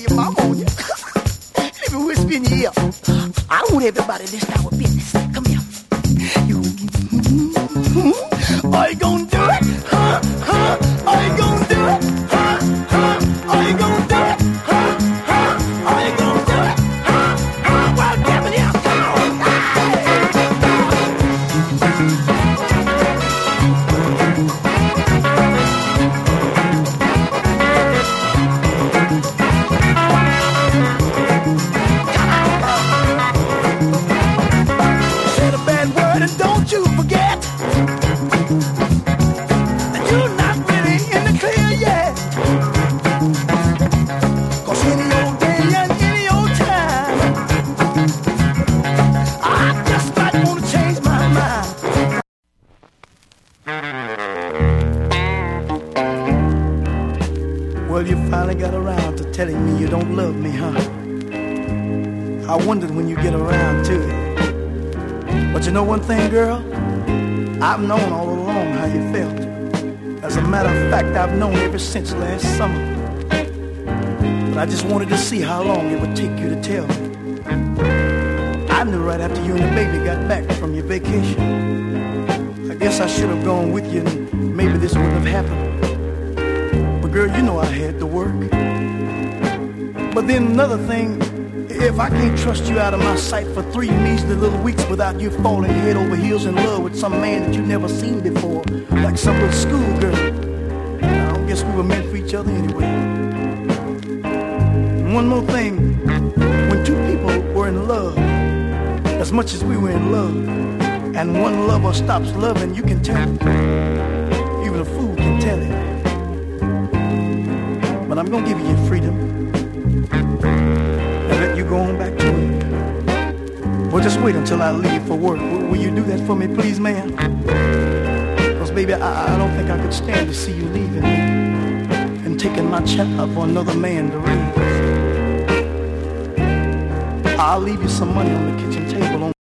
your mama on you. Let me whisper in your ear. I want everybody to listen to our business. Come here. You, are you gonna do it? Huh? Huh? Are you gonna do it? Huh? Huh? Are you gonna do it? Huh? Huh? Are you gonna do it? Huh? Huh? Well, damn it, yeah. Come on. Said a bad word and don't you forget that you're not really in the clear yet. 'Cause any old day and any old time, I just might wanna change my mind. Well, you finally got around to telling me you don't love me, huh? I wondered when you get around to it. But you know one thing, girl? I've known all along how you felt. As a matter of fact, I've known ever since last summer. But I just wanted to see how long it would take you to tell me. I knew right after you and the baby got back from your vacation. I guess I should have gone with you and maybe this wouldn't have happened. But girl, you know I had to work. But then another thing, if I can't trust you out of my sight for 3 measly little weeks without you falling head over heels in love with some man that you never seen before, like some little schoolgirl, I don't guess we were meant for each other anyway. And one more thing, when two people were in love, as much as we were in love, and one lover stops loving, you can tell it. Even a fool can tell it. But I'm gonna give you your freedom and let you go on back to it. Well, just wait until I leave for work. Will you do that for me, please, ma'am? Because, baby, I don't think I could stand to see you leaving me and taking my child for another man to raise. I'll leave you some money on the kitchen table.